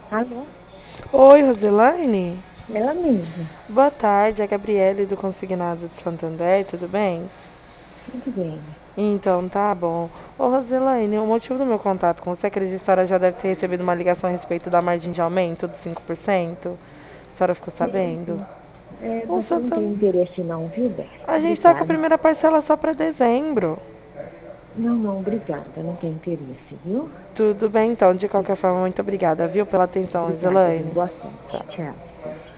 Alô? Oi, Roselaine. Ela mesma. Boa tarde, é a Gabriele do Consignado de Santander, tudo bem? Tudo bem. Então, tá bom. Ô, Roselaine, o motivo do meu contato com você é que a senhora já deve ter recebido uma ligação a respeito da margem de aumento dos 5%. A senhora ficou Sim, sabendo? sim. É, O mas eu não tenho Santander... interesse não, viu, Beth? A gente tá com a Obrigada. primeira parcela só para dezembro. Não, não, obrigada. Não tenho interesse, viu? Tudo bem, então. De qualquer forma, muito obrigada, viu, pela atenção, Obrigada, viu? Roselaine. Boa tarde. Tchau. Tchau. Beijo.